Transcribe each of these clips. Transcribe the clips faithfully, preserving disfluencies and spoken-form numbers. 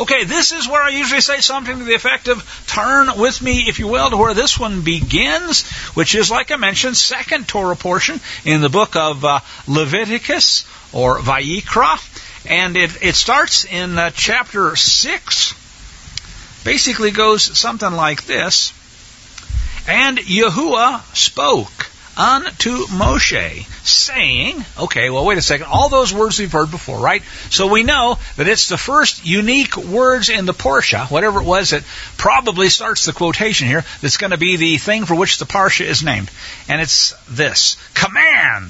Okay, this is where I usually say something to the effect of, turn with me, if you will, to where this one begins, which is, like I mentioned, second Torah portion in the book of uh, Leviticus, or Vayikra. And it, it starts in uh, chapter six. Basically goes something like this. And Yahuwah spoke unto Moshe, saying, okay, well, wait a second, all those words we've heard before, right? So we know that it's the first unique words in the Parsha, whatever it was that probably starts the quotation here, that's going to be the thing for which the Parsha is named. And it's this: command,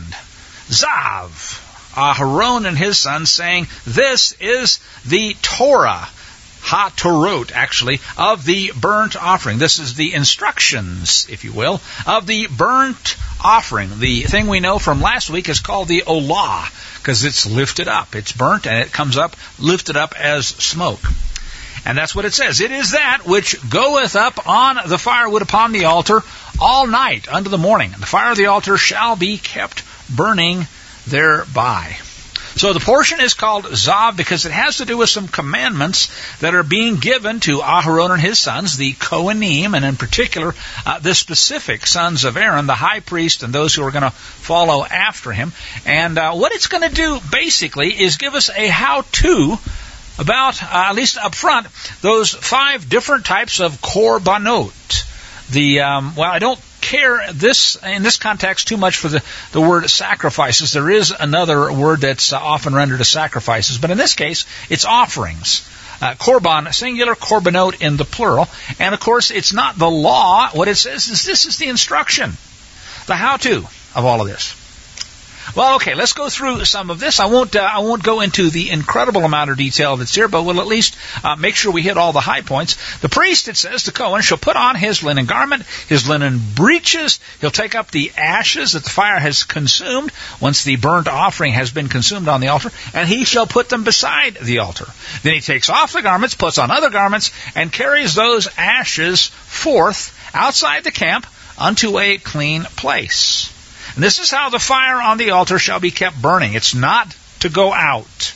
Zav, Aharon and his sons, saying, this is the Torah, Ha-Torot, actually, of the burnt offering. This is the instructions, if you will, of the burnt offering. The thing we know from last week is called the Olah, because it's lifted up. It's burnt, and it comes up, lifted up as smoke. And that's what it says. It is that which goeth up on the firewood upon the altar all night unto the morning. And the fire of the altar shall be kept burning thereby. So the portion is called Zav because it has to do with some commandments that are being given to Aharon and his sons, the Kohanim, and in particular uh, the specific sons of Aaron, the high priest, and those who are going to follow after him. And uh, what it's going to do basically is give us a how-to about, uh, at least up front, those five different types of korbanot. The um, well, I don't care this in this context too much for the, the word sacrifices. There is another word that's uh, often rendered as sacrifices, but in this case, it's offerings. Uh, korban, singular, korbanot in the plural. And of course, it's not the law. What it says is this is the instruction, the how-to of all of this. Well, okay, let's go through some of this. I won't uh, I won't go into the incredible amount of detail that's here, but we'll at least uh, make sure we hit all the high points. The priest, it says, the Kohen, shall put on his linen garment, his linen breeches. He'll take up the ashes that the fire has consumed once the burnt offering has been consumed on the altar, and he shall put them beside the altar. Then he takes off the garments, puts on other garments, and carries those ashes forth outside the camp unto a clean place. And this is how the fire on the altar shall be kept burning. It's not to go out.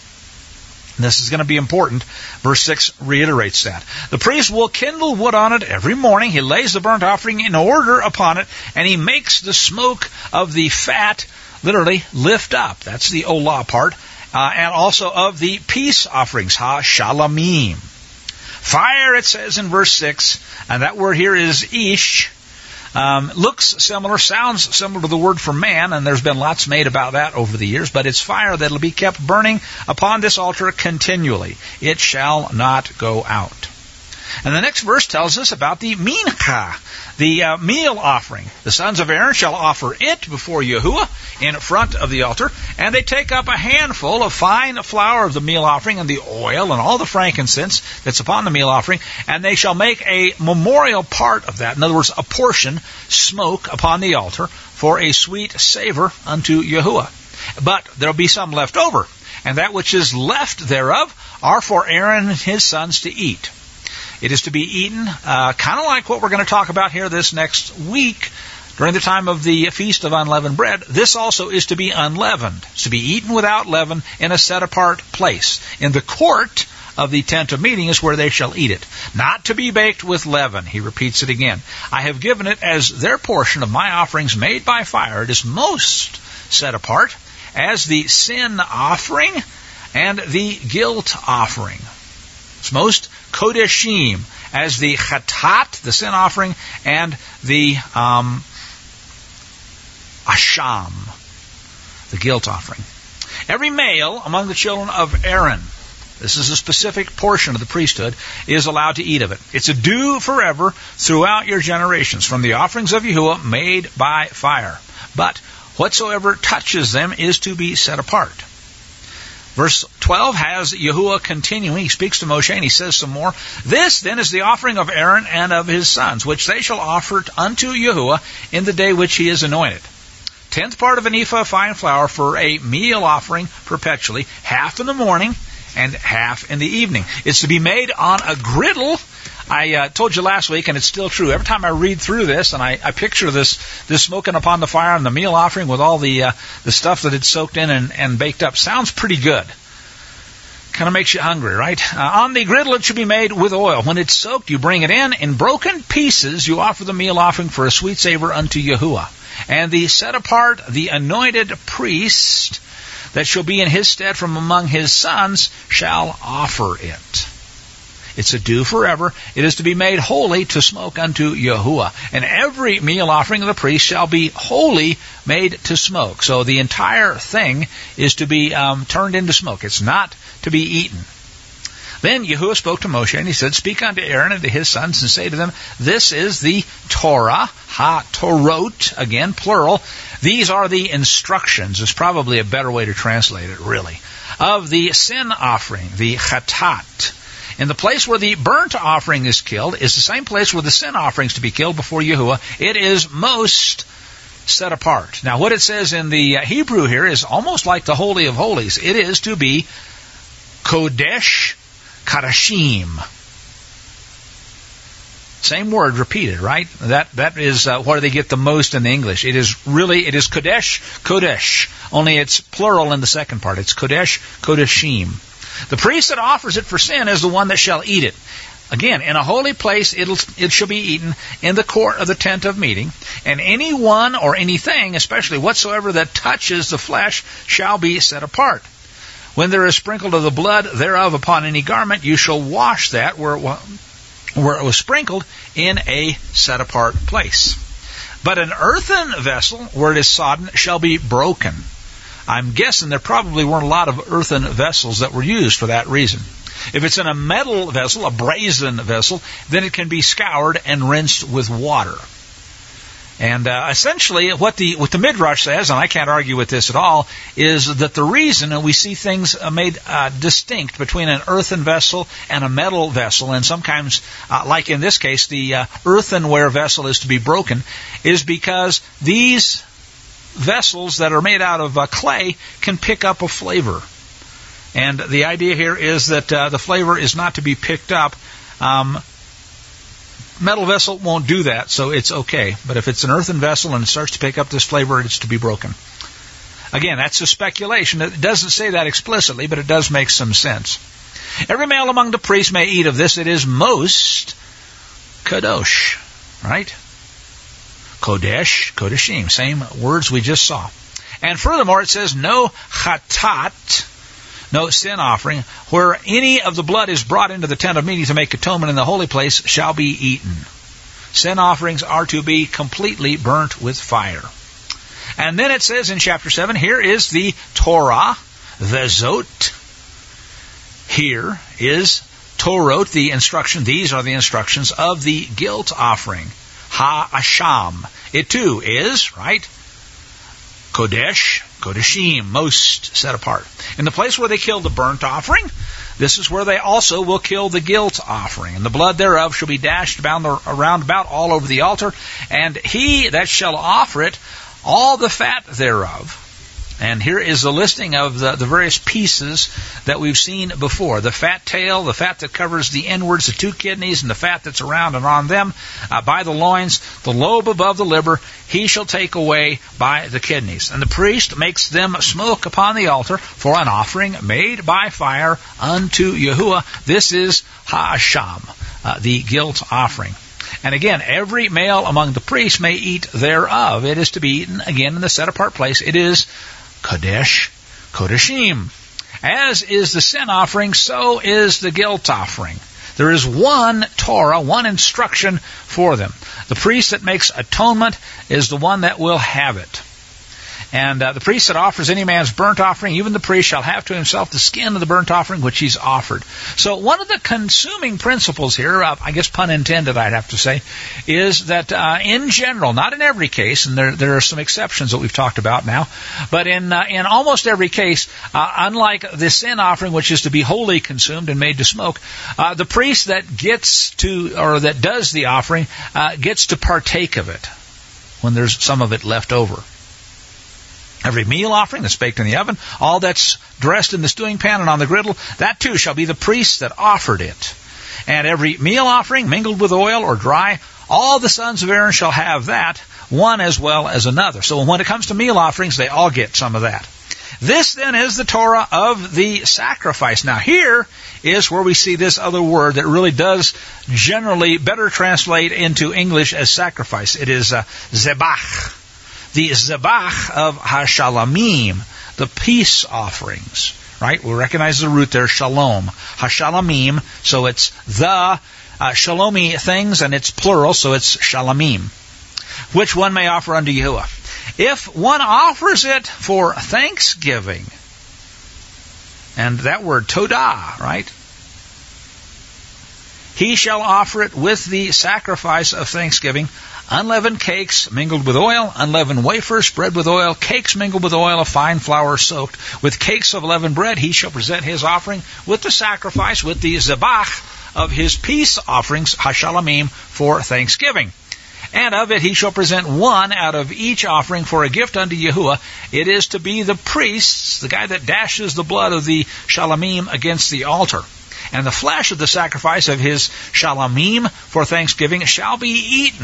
And this is going to be important. Verse six reiterates that. The priest will kindle wood on it every morning. He lays the burnt offering in order upon it, and he makes the smoke of the fat literally lift up. That's the olah part. Uh, and also of the peace offerings, ha-shalamim. Fire, it says in verse six, and that word here is ish. Um, looks similar, sounds similar to the word for man, and there's been lots made about that over the years, but it's fire that will be kept burning upon this altar continually. It shall not go out. And the next verse tells us about the mincha, the uh, meal offering. The sons of Aaron shall offer it before Yahuwah in front of the altar, and they take up a handful of fine flour of the meal offering and the oil and all the frankincense that's upon the meal offering, and they shall make a memorial part of that, in other words, a portion, smoke upon the altar for a sweet savor unto Yahuwah. But there'll be some left over, and that which is left thereof are for Aaron and his sons to eat. It is to be eaten uh, kind of like what we're going to talk about here this next week during the time of the Feast of Unleavened Bread. This also is to be unleavened. It's to be eaten without leaven in a set-apart place. In the court of the tent of meeting is where they shall eat it. Not to be baked with leaven. He repeats it again. I have given it as their portion of my offerings made by fire. It is most set apart as the sin offering and the guilt offering. It's most kodeshim as the chatat, the sin offering, and the um, asham, the guilt offering. Every male among the children of Aaron, this is a specific portion of the priesthood, is allowed to eat of it. It's a due forever throughout your generations, from the offerings of Yahuwah made by fire. But whatsoever touches them is to be set apart. Verse twelve has Yahuwah continuing. He speaks to Moshe and he says some more. This then is the offering of Aaron and of his sons, which they shall offer unto Yahuwah in the day which he is anointed. Tenth part of an ephah of fine flour for a meal offering perpetually, half in the morning and half in the evening. It's to be made on a griddle. I uh, told you last week, and it's still true. Every time I read through this, and I, I picture this this smoking upon the fire and the meal offering with all the uh, the stuff that it's soaked in and, and baked up, sounds pretty good. Kind of makes you hungry, right? Uh, on the griddle it should be made with oil. When it's soaked, you bring it in. In broken pieces, you offer the meal offering for a sweet savor unto Yahuwah. And the set apart, the anointed priest that shall be in his stead from among his sons shall offer it. It's a due forever. It is to be made holy to smoke unto Yahuwah. And every meal offering of the priest shall be holy, made to smoke. So the entire thing is to be um, turned into smoke. It's not to be eaten. Then Yahuwah spoke to Moshe, and he said, Speak unto Aaron and to his sons, and say to them, This is the Torah, ha-torot, again, plural. These are the instructions. It's probably a better way to translate it, really. Of the sin offering, the chatat. And the place where the burnt offering is killed is the same place where the sin offering is to be killed before Yahuwah. It is most set apart. Now, what it says in the Hebrew here is almost like the Holy of Holies. It is to be Kodesh Kadashim. Same word repeated, right? That that is uh, where they get the most in the English. It is really, it is Kodesh, Kodesh. Only it's plural in the second part. It's Kodesh, Kodashim. The priest that offers it for sin is the one that shall eat it. Again, in a holy place it'll, it shall be eaten in the court of the tent of meeting. And anyone or anything, especially whatsoever that touches the flesh, shall be set apart. When there is sprinkled of the blood thereof upon any garment, you shall wash that where it, where it was sprinkled in a set-apart place. But an earthen vessel, where it is sodden, shall be broken. I'm guessing there probably weren't a lot of earthen vessels that were used for that reason. If it's in a metal vessel, a brazen vessel, then it can be scoured and rinsed with water. And uh, essentially what the what the Midrash says, and I can't argue with this at all, is that the reason, and we see things uh, made uh, distinct between an earthen vessel and a metal vessel, and sometimes, uh, like in this case, the uh, earthenware vessel is to be broken, is because these vessels that are made out of uh, clay can pick up a flavor. And the idea here is that uh, the flavor is not to be picked up. Um, metal vessel won't do that, so it's okay. But if it's an earthen vessel and it starts to pick up this flavor, it's to be broken. Again, that's a speculation. It doesn't say that explicitly, but it does make some sense. Every male among the priests may eat of this. It is most kadosh, right? Kodesh, Kodeshim, same words we just saw. And furthermore, it says no chatat, no sin offering, where any of the blood is brought into the tent of meeting to make atonement in the holy place shall be eaten. Sin offerings are to be completely burnt with fire. And then it says in chapter seven, here is the Torah, the Zot. Here is Torot, the instruction. These are the instructions of the guilt offering. Ha-asham. It too is, right? Kodesh, Kodeshim, most set apart. In the place where they kill the burnt offering, this is where they also will kill the guilt offering. And the blood thereof shall be dashed around about all over the altar. And he that shall offer it, all the fat thereof. And here is the listing of the, the various pieces that we've seen before. The fat tail, the fat that covers the inwards, the two kidneys, and the fat that's around and on them, uh, by the loins, the lobe above the liver, he shall take away by the kidneys. And the priest makes them smoke upon the altar for an offering made by fire unto Yahuwah. This is Ha'asham, uh, the guilt offering. And again, every male among the priests may eat thereof. It is to be eaten, again, in the set-apart place. It is Kodesh, Kodeshim. As is the sin offering, so is the guilt offering. There is one Torah, one instruction for them. The priest that makes atonement is the one that will have it. And uh, the priest that offers any man's burnt offering, even the priest shall have to himself the skin of the burnt offering which he's offered. So one of the consuming principles here, uh, I guess pun intended I'd have to say, is that uh, in general, not in every case, and there there are some exceptions that we've talked about now, but in uh, in almost every case, uh, unlike the sin offering which is to be wholly consumed and made to smoke, uh, the priest that gets to, or that does the offering, uh, gets to partake of it when there's some of it left over. Every meal offering that's baked in the oven, all that's dressed in the stewing pan and on the griddle, that too shall be the priest that offered it. And every meal offering mingled with oil or dry, all the sons of Aaron shall have that, one as well as another. So when it comes to meal offerings, they all get some of that. This then is the Torah of the sacrifice. Now here is where we see this other word that really does generally better translate into English as sacrifice. It is uh, zebach. The zebach of hashalamim, the peace offerings. Right? We recognize the root there, shalom. Hashalamim, so it's the uh, shalomi things, and it's plural, so it's shalamim. Which one may offer unto Yahuwah. If one offers it for thanksgiving, and that word todah, right? He shall offer it with the sacrifice of thanksgiving, unleavened cakes mingled with oil, unleavened wafers spread with oil, cakes mingled with oil of fine flour soaked. With cakes of leavened bread he shall present his offering with the sacrifice, with the zebach of his peace offerings, hashalamim, for thanksgiving. And of it he shall present one out of each offering for a gift unto Yahuwah. It is to be the priest's, the guy that dashes the blood of the shalamim against the altar. And the flesh of the sacrifice of his shalamim for thanksgiving shall be eaten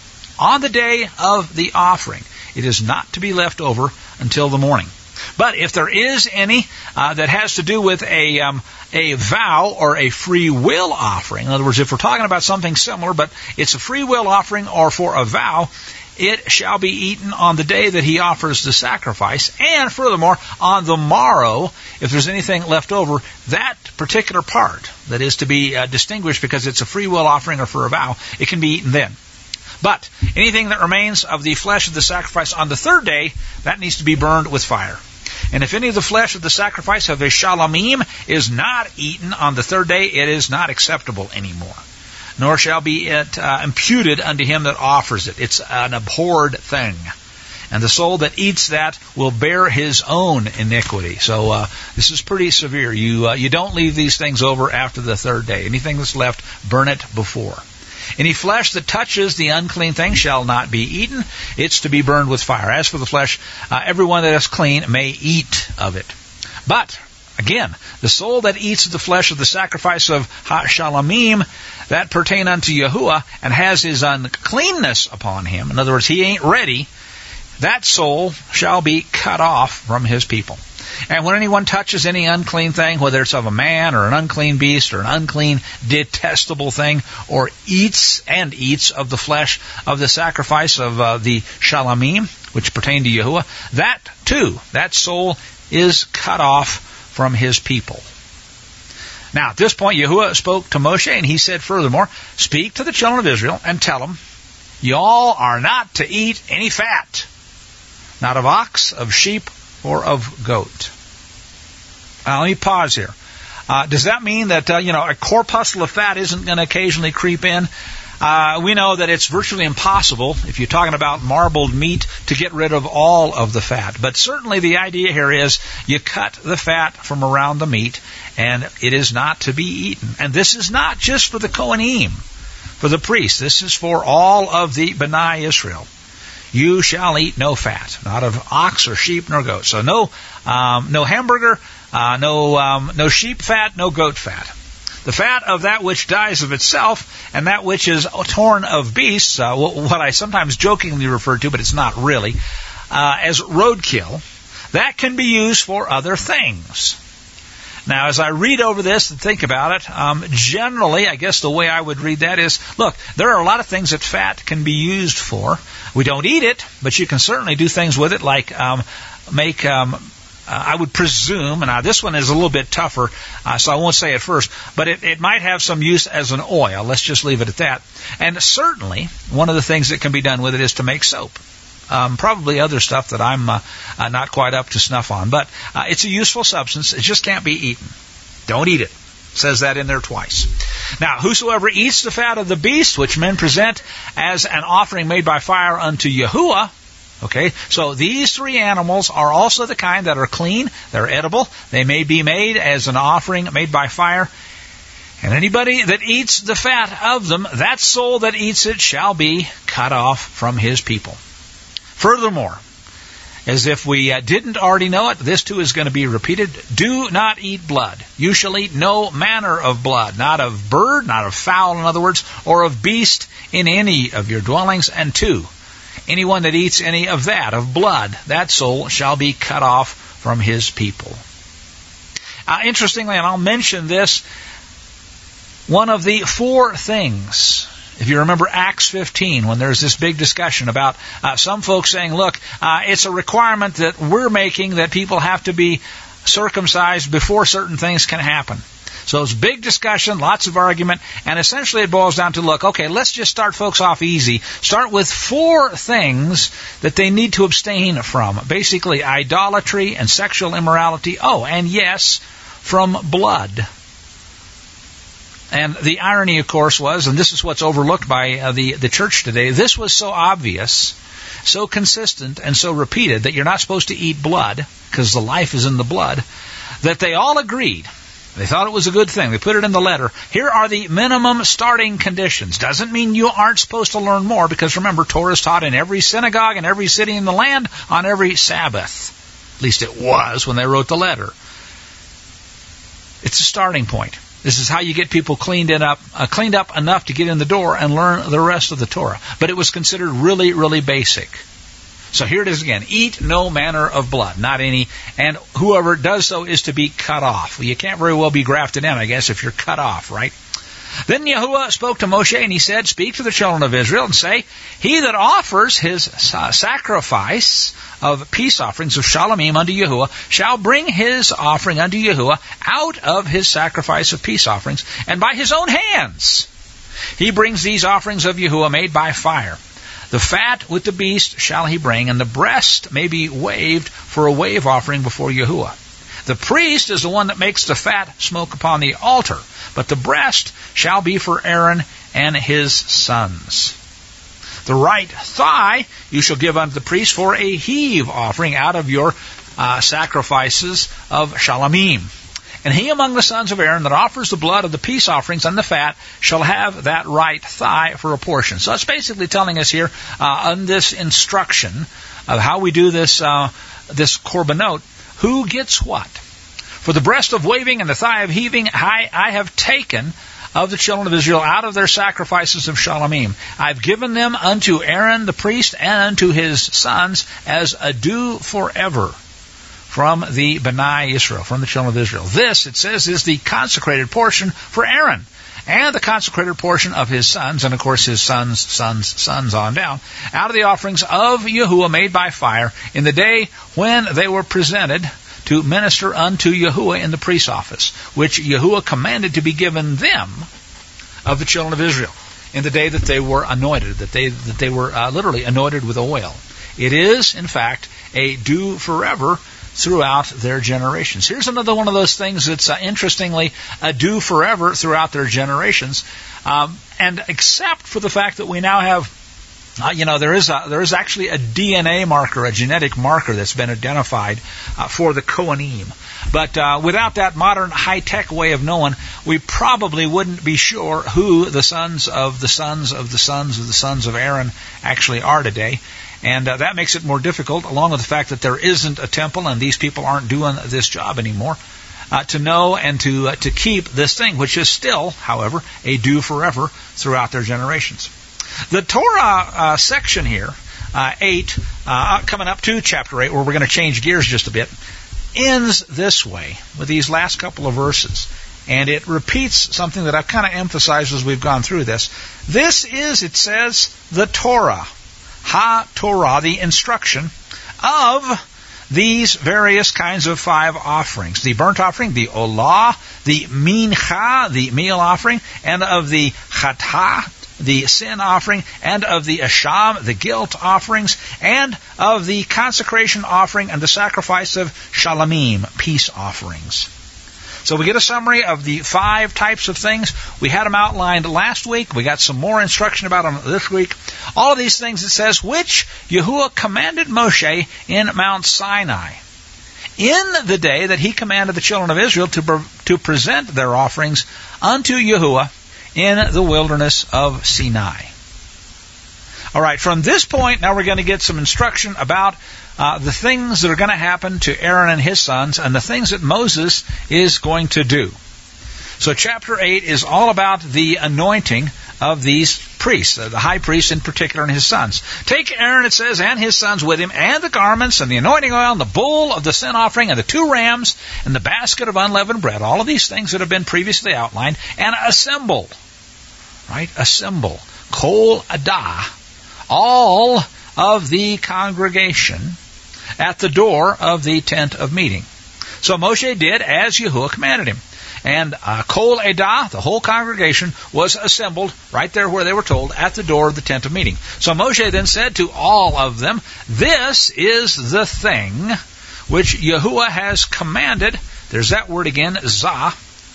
on the day of the offering. It is not to be left over until the morning. But if there is any uh, that has to do with a um, a vow or a free will offering, in other words, if we're talking about something similar, but it's a free will offering or for a vow, it shall be eaten on the day that he offers the sacrifice. And furthermore, on the morrow, if there's anything left over, that particular part that is to be uh, distinguished because it's a free will offering or for a vow, it can be eaten then. But anything that remains of the flesh of the sacrifice on the third day, that needs to be burned with fire. And if any of the flesh of the sacrifice of a shalamim is not eaten on the third day, it is not acceptable anymore. Nor shall be it uh, imputed unto him that offers it. It's an abhorred thing. And the soul that eats that will bear his own iniquity. So uh, this is pretty severe. You uh, you don't leave these things over after the third day. Anything that's left, burn it before. Any flesh that touches the unclean thing shall not be eaten. It's to be burned with fire. As for the flesh, uh, everyone that is clean may eat of it. But, again, the soul that eats the flesh of the sacrifice of shalamim that pertain unto Yahuwah and has his uncleanness upon him, in other words, he ain't ready, that soul shall be cut off from his people. And when anyone touches any unclean thing, whether it's of a man or an unclean beast or an unclean detestable thing, or eats and eats of the flesh of the sacrifice of uh, the shalamim, which pertain to Yahuwah, that too, that soul is cut off from his people. Now, at this point, Yahuwah spoke to Moshe, and he said furthermore, speak to the children of Israel and tell them, y'all are not to eat any fat, not of ox, of sheep, or of goat. Uh, let me pause here. Uh, does that mean that uh, you know a corpuscle of fat isn't going to occasionally creep in? Uh, we know that it's virtually impossible, if you're talking about marbled meat, to get rid of all of the fat. But certainly the idea here is you cut the fat from around the meat, and it is not to be eaten. And this is not just for the Kohanim, for the priests. This is for all of the B'nai Israel. You shall eat no fat, not of ox or sheep nor goat. So no, um, no hamburger, uh, no, um, no sheep fat, no goat fat. The fat of that which dies of itself, and that which is torn of beasts, uh, what I sometimes jokingly refer to, but it's not really, uh, as roadkill, that can be used for other things. Now, as I read over this and think about it, um, generally, I guess the way I would read that is, look, there are a lot of things that fat can be used for. We don't eat it, but you can certainly do things with it, like um, make, um, uh, I would presume, and now this one is a little bit tougher, uh, so I won't say it first, but it, it might have some use as an oil. Let's just leave it at that. And certainly, one of the things that can be done with it is to make soap. Um, probably other stuff that I'm uh, uh, not quite up to snuff on. But uh, it's a useful substance. It just can't be eaten. Don't eat it. It says that in there twice. Now, whosoever eats the fat of the beast, which men present as an offering made by fire unto Yahuwah, okay, so these three animals are also the kind that are clean. They're edible. They may be made as an offering made by fire. And anybody that eats the fat of them, that soul that eats it shall be cut off from his people. Furthermore, as if we uh, didn't already know it, this too is going to be repeated. Do not eat blood. You shall eat no manner of blood, not of bird, not of fowl, in other words, or of beast in any of your dwellings. And two, anyone that eats any of that, of blood, that soul shall be cut off from his people. Uh, interestingly, and I'll mention this, one of the four things, if you remember Acts fifteen, when there's this big discussion about uh, some folks saying, look, uh, it's a requirement that we're making that people have to be circumcised before certain things can happen. So it's big discussion, lots of argument, and essentially it boils down to, look, okay, let's just start folks off easy. Start with four things that they need to abstain from. Basically, idolatry and sexual immorality. Oh, and yes, from blood. And the irony, of course, was, and this is what's overlooked by uh, the, the church today, this was so obvious, so consistent, and so repeated that you're not supposed to eat blood, because the life is in the blood, that they all agreed. They thought it was a good thing. They put it in the letter. Here are the minimum starting conditions. Doesn't mean you aren't supposed to learn more, because remember, Torah is taught in every synagogue in every city in the land on every Sabbath. At least it was when they wrote the letter. It's a starting point. This is how you get people cleaned in up, uh, cleaned up enough to get in the door and learn the rest of the Torah. But it was considered really, really basic. So here it is again. Eat no manner of blood, not any, and whoever does so is to be cut off. Well, you can't very well be grafted in, I guess, if you're cut off, right? Then Yahuwah spoke to Moshe, and he said, speak to the children of Israel and say, he that offers his uh, sacrifice of peace offerings of Shalomim unto Yahuwah shall bring his offering unto Yahuwah out of his sacrifice of peace offerings, and by his own hands he brings these offerings of Yahuwah made by fire. The fat with the beast shall he bring, and the breast may be waved for a wave offering before Yahuwah. The priest is the one that makes the fat smoke upon the altar, but the breast shall be for Aaron and his sons. The right thigh you shall give unto the priest for a heave offering out of your uh, sacrifices of Shalomim. And he among the sons of Aaron that offers the blood of the peace offerings and the fat shall have that right thigh for a portion. So it's basically telling us here uh, on this instruction of how we do this uh, this korbanot, who gets what. For the breast of waving and the thigh of heaving, I, I have taken of the children of Israel out of their sacrifices of Shalomim. I've given them unto Aaron the priest and unto his sons as a due forever from the B'nai Israel, from the children of Israel. This, it says, is the consecrated portion for Aaron, and the consecrated portion of his sons, and of course his sons, sons, sons on down, out of the offerings of Yahuwah made by fire, in the day when they were presented to minister unto Yahuwah in the priest's office, which Yahuwah commanded to be given them of the children of Israel, in the day that they were anointed, that they that they were uh, literally anointed with oil. It is, in fact, a due forever throughout their generations. Here's another one of those things that's uh, interestingly a due forever throughout their generations, um, and except for the fact that we now have, uh, you know, there is a, there is actually a D N A marker, a genetic marker that's been identified uh, for the Kohanim. But uh, without that modern high-tech way of knowing, we probably wouldn't be sure who the sons of the sons of the sons of the sons of Aaron actually are today. And uh, that makes it more difficult, along with the fact that there isn't a temple and these people aren't doing this job anymore, uh, to know and to uh, to keep this thing, which is still, however, a due forever throughout their generations. The Torah uh, section here, uh, eight, uh, coming up to chapter eight, where we're going to change gears just a bit, ends this way with these last couple of verses. And it repeats something that I've kind of emphasized as we've gone through this. This is, it says, the Torah. Ha-Torah, the instruction of these various kinds of five offerings. The burnt offering, the olah, the mincha, the meal offering, and of the chatah, the sin offering, and of the asham, the guilt offerings, and of the consecration offering and the sacrifice of shalomim, peace offerings. So we get a summary of the five types of things. We had them outlined last week. We got some more instruction about them this week. All of these things, it says, which Yahuwah commanded Moshe in Mount Sinai, in the day that he commanded the children of Israel to, to present their offerings unto Yahuwah in the wilderness of Sinai. All right, from this point, now we're going to get some instruction about uh, the things that are going to happen to Aaron and his sons and the things that Moses is going to do. So chapter eight is all about the anointing of these priests, the high priest in particular and his sons. Take Aaron, it says, and his sons with him, and the garments, and the anointing oil, and the bull of the sin offering, and the two rams, and the basket of unleavened bread, all of these things that have been previously outlined, and assemble, right, assemble, kol adah, all of the congregation at the door of the tent of meeting. So Moshe did as Yahuwah commanded him. And uh, Kol Edah, the whole congregation, was assembled right there where they were told at the door of the tent of meeting. So Moshe then said to all of them, "This is the thing which Yahuwah has commanded." There's that word again, zah,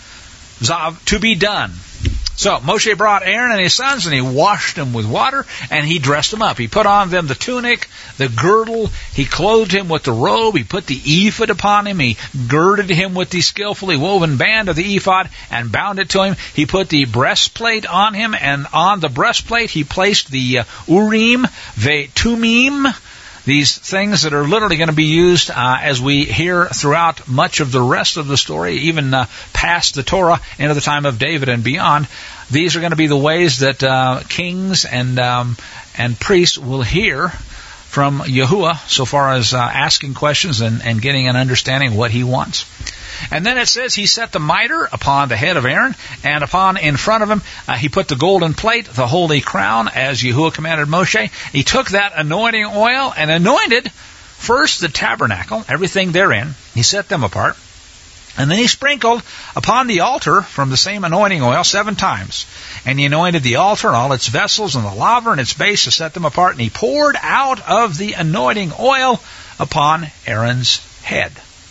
zah, to be done. So Moshe brought Aaron and his sons, and he washed them with water, and he dressed them up. He put on them the tunic, the girdle. He clothed him with the robe. He put the ephod upon him. He girded him with the skillfully woven band of the ephod and bound it to him. He put the breastplate on him, and on the breastplate he placed the uh, Urim ve'Tumim, these things that are literally going to be used uh, as we hear throughout much of the rest of the story, even uh, past the Torah into the time of David and beyond. These are going to be the ways that uh, kings and um, and priests will hear from Yahuwah so far as uh, asking questions and, and getting an understanding of what he wants. And then it says he set the mitre upon the head of Aaron, and upon in front of him uh, he put the golden plate, the holy crown, as Yahuwah commanded Moshe. He took that anointing oil and anointed first the tabernacle, everything therein. He set them apart. And then he sprinkled upon the altar from the same anointing oil seven times. And he anointed the altar and all its vessels and the laver and its base to set them apart. And he poured out of the anointing oil upon Aaron's head.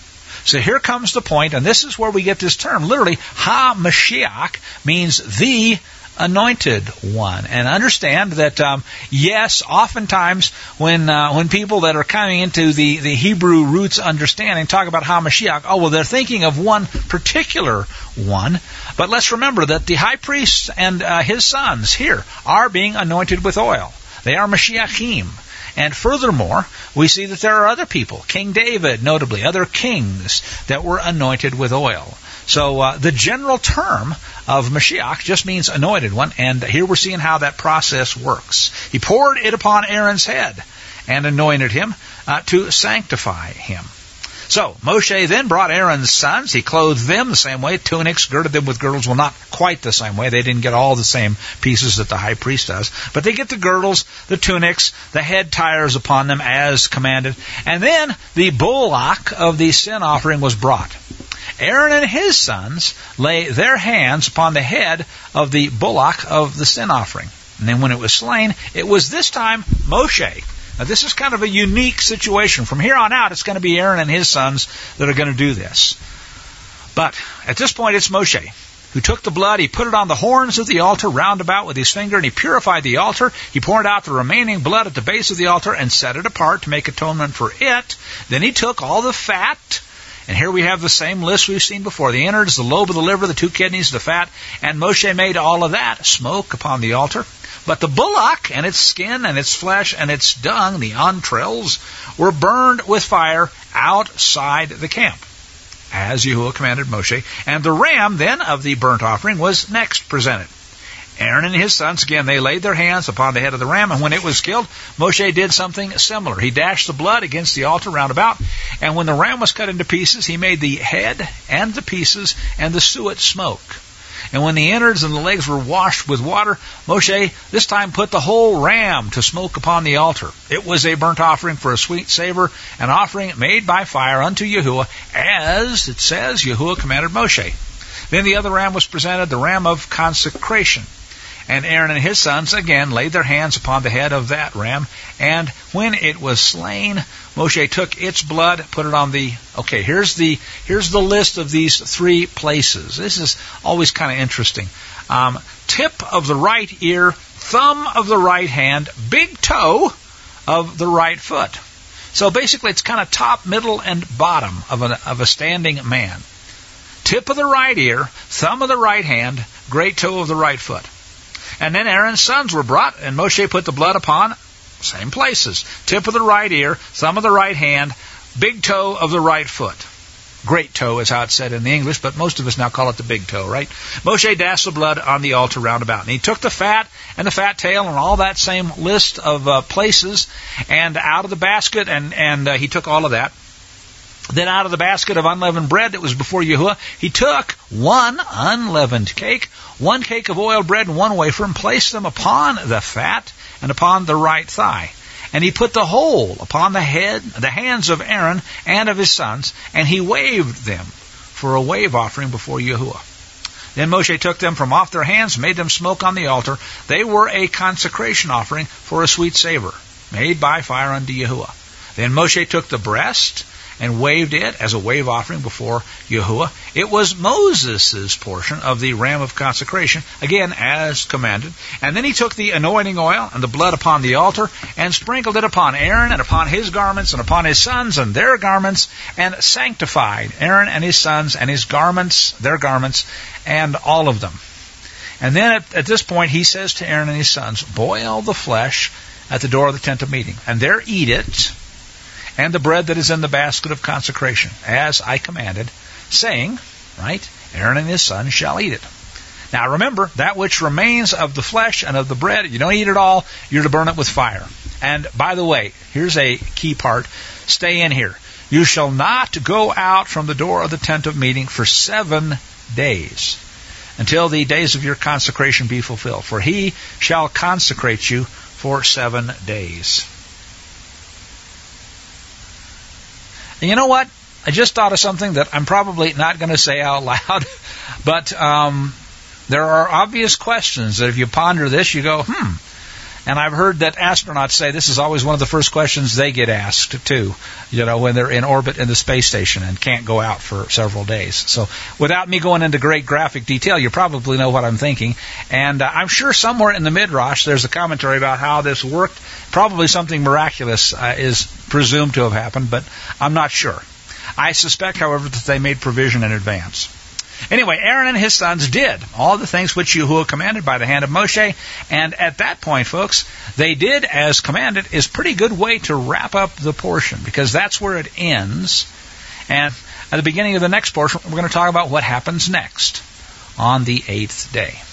So here comes the point, and this is where we get this term. Literally, Ha-Mashiach means the anointed one. And understand that, um, yes, oftentimes when uh, when people that are coming into the, the Hebrew roots understanding talk about Ha-Mashiach, oh, well, they're thinking of one particular one. But let's remember that the high priest and uh, his sons here are being anointed with oil. They are Mashiachim. And furthermore, we see that there are other people, King David, notably, other kings that were anointed with oil. So uh, the general term of Mashiach just means anointed one, and here we're seeing how that process works. He poured it upon Aaron's head and anointed him uh, to sanctify him. So Moshe then brought Aaron's sons. He clothed them the same way, tunics, girded them with girdles. Well, not quite the same way. They didn't get all the same pieces that the high priest does. But they get the girdles, the tunics, the head tires upon them as commanded. And then the bullock of the sin offering was brought. Aaron and his sons lay their hands upon the head of the bullock of the sin offering. And then when it was slain, it was this time Moshe. Now, this is kind of a unique situation. From here on out, it's going to be Aaron and his sons that are going to do this. But at this point, it's Moshe who took the blood. He put it on the horns of the altar round about with his finger, and he purified the altar. He poured out the remaining blood at the base of the altar and set it apart to make atonement for it. Then he took all the fat. And here we have the same list we've seen before. The innards, the lobe of the liver, the two kidneys, the fat. And Moshe made all of that smoke upon the altar. But the bullock and its skin and its flesh and its dung, the entrails, were burned with fire outside the camp, as Yahuwah commanded Moshe. And the ram then of the burnt offering was next presented. Aaron and his sons, again, they laid their hands upon the head of the ram, and when it was killed, Moshe did something similar. He dashed the blood against the altar round about, and when the ram was cut into pieces, he made the head and the pieces and the suet smoke. And when the innards and the legs were washed with water, Moshe this time put the whole ram to smoke upon the altar. It was a burnt offering for a sweet savor, an offering made by fire unto Yahuwah, as it says Yahuwah commanded Moshe. Then the other ram was presented, the ram of consecration. And Aaron and his sons again laid their hands upon the head of that ram, and when it was slain, Moshe took its blood, put it on the... Okay, here's the here's the list of these three places. This is always kind of interesting. Um, tip of the right ear, thumb of the right hand, big toe of the right foot. So basically it's kind of top, middle, and bottom of a, of a standing man. Tip of the right ear, thumb of the right hand, great toe of the right foot. And then Aaron's sons were brought, and Moshe put the blood upon same places. Tip of the right ear, thumb of the right hand, big toe of the right foot. great toe is how it's said in the English, but most of us now call it the big toe, right? Moshe dashed the blood on the altar round about. And he took the fat and the fat tail and all that same list of uh, places and out of the basket, and, and uh, he took all of that. Then out of the basket of unleavened bread that was before Yahuwah, he took one unleavened cake, one cake of oiled bread, and one wafer, and placed them upon the fat and upon the right thigh. And he put the whole upon the head, the hands of Aaron and of his sons, and he waved them for a wave offering before Yahuwah. Then Moshe took them from off their hands, made them smoke on the altar. They were a consecration offering for a sweet savor, made by fire unto Yahuwah. Then Moshe took the breast and waved it as a wave offering before Yahuwah. It was Moses' portion of the ram of consecration, again as commanded. And then he took the anointing oil and the blood upon the altar and sprinkled it upon Aaron and upon his garments and upon his sons and their garments, and sanctified Aaron and his sons and his garments, their garments, and all of them. And then at, at this point he says to Aaron and his sons, boil the flesh at the door of the tent of meeting, and there eat it, and the bread that is in the basket of consecration, as I commanded, saying, right, Aaron and his sons shall eat it. Now remember, that which remains of the flesh and of the bread, you don't eat it all, you're to burn it with fire. And by the way, here's a key part, stay in here. You shall not go out from the door of the tent of meeting for seven days, until the days of your consecration be fulfilled. For he shall consecrate you for seven days. And you know what? I just thought of something that I'm probably not going to say out loud, but um, there are obvious questions that if you ponder this, you go, hmm. And I've heard that astronauts say this is always one of the first questions they get asked, too, you know, when they're in orbit in the space station and can't go out for several days. So without me going into great graphic detail, you probably know what I'm thinking. And uh, I'm sure somewhere in the Midrash there's a commentary about how this worked. Probably something miraculous uh, is presumed to have happened, but I'm not sure. I suspect, however, that they made provision in advance. Anyway, Aaron and his sons did all the things which Yahuwah commanded by the hand of Moshe, and at that point, folks, they did as commanded is a pretty good way to wrap up the portion, because that's where it ends. And at the beginning of the next portion, we're going to talk about what happens next on the eighth day.